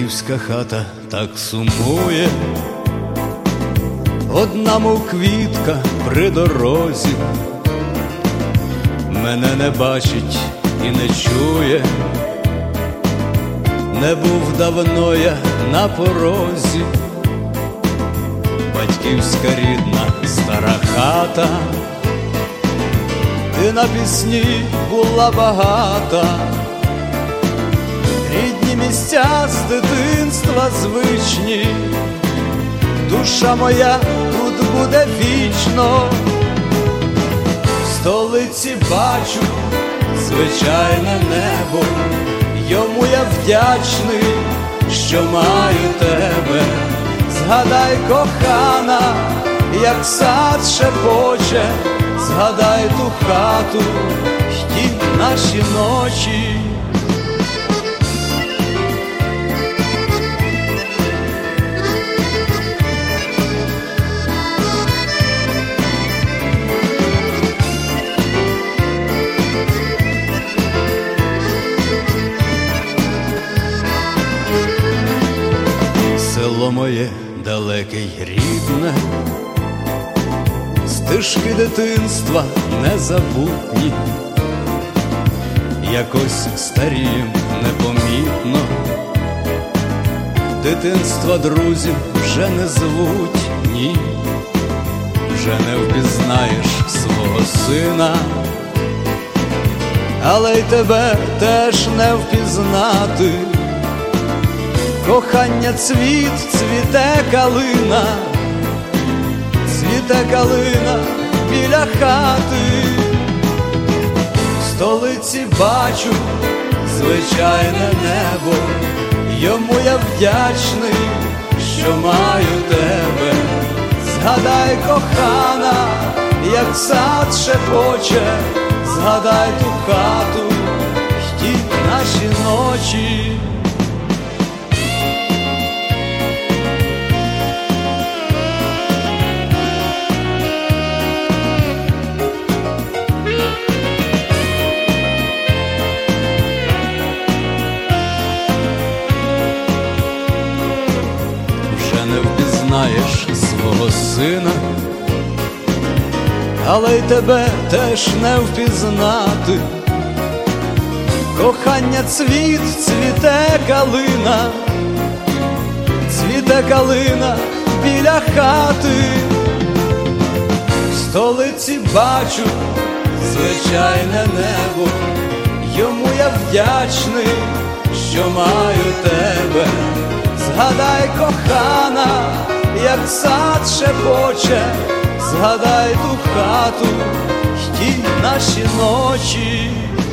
Батьківська хата так сумує, одна мов квітка при дорозі, мене не бачить і не чує, не був давно я на порозі. Батьківська рідна стара хата, ти на пісні була багата, рідні місця з дитинства звичні, душа моя тут буде вічно. В столиці бачу звичайне небо, йому я вдячний, що маю тебе. Згадай, кохана, як сад шепоче, згадай ту хату й ті наші ночі. Село моє далеке й рідне, стежки дитинства незабутні, якось старієм непомітно, дитинства друзів вже не звуть, ні, вже не впізнаєш свого сина, але й тебе теж не впізнати. Кохання цвіт, цвіте калина, цвіте калина біля хати. В столиці бачу звичайне небо, йому я вдячний, що маю тебе. Згадай, кохана, як сад шепоче, згадай ту хату й ті наші ночі. Не впізнаєш свого сина, але й тебе теж не впізнати. Кохання цвіт, цвіте калина, цвіте калина біля хати. В столиці бачу звичайне небо, йому я вдячний, що маю тебе. Згадай, кохана, як сад шепоче, згадай ту хату й ті наші ночі.